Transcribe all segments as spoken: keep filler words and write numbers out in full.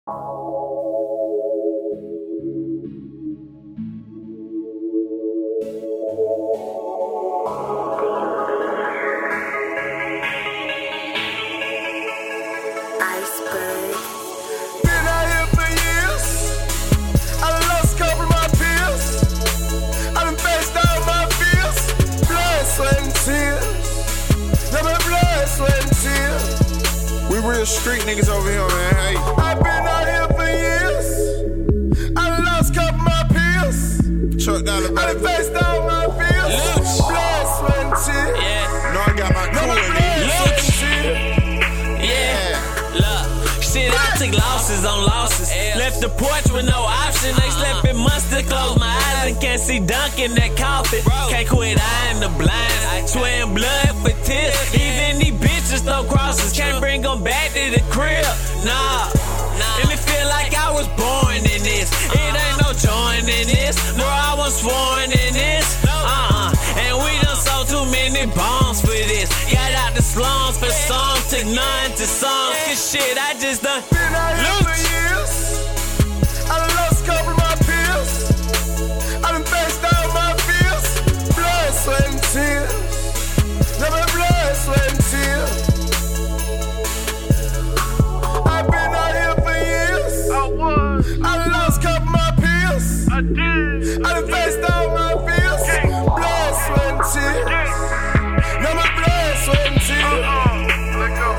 Iceberg. Been out here for years. I done lost a couple of my peers. I done faced all my fears. Blood, sweat, and tears. Never blood, sweat, and tears. We real street niggas over here, man. Hey. I been out here for years. I done lost a couple of my peers. Chuck Dollar, I done baby. faced all my fears. Luch. Blood, sweat, and tears. Yeah, No, I got my crew Never in blood, here. sweat, and tears. yeah. Look, shit, I took losses on losses. Left the porch with no option. They slept in mustard, close my eyes and can't see dunk in that coffin. Can't quit eyeing the blind, sweating blood for tears. Even these bitches throw crosses, can't bring them back to the crib. Nah, and it feel like I was born in this. It ain't no join in this, no, I was sworn in this. Uh-uh, and we done sold too many bombs for this. Got out the slums for songs, took none to songs. Cause shit, I just done Been out here for years. I done lost a couple of my peers. I done faced all my fears. Blood, sweat, and tears. Never blood, sweat, and tears. I've been out here for years. I was. I done lost a couple of my peers. I did. I done faced all my fears. Blood, sweat, and tears. Never blood, sweat, and tears. Let go.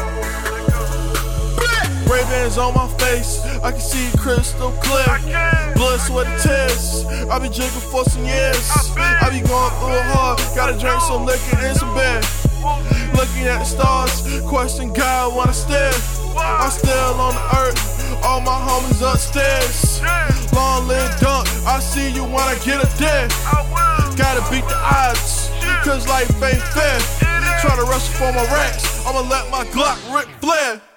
Ray-Bans on my face, I can see crystal clear. Blood, sweat, and tears. I been drinking for some years. I be going through it hard. Gotta drink some liquor and some beer. Looking at the stars, question God when I stare. I'm still on the earth, all my homies upstairs. Long live Dunk, I see you when I get up there. Gotta beat the odds, cause life ain't fair. Try to rush for my racks, I'ma let my Glock Ric Flair.